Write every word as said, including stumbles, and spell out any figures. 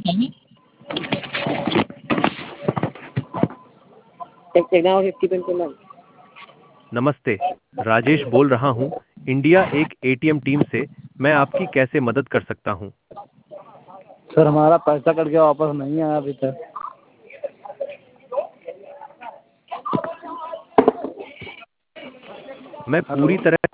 नमस्ते, राजेश बोल रहा हूँ इंडिया एक एटीएम टीम से। मैं आपकी कैसे मदद कर सकता हूँ? सर हमारा पैसा कट गया, वापस नहीं आया अभी तक। मैं पूरी हेलो। तरह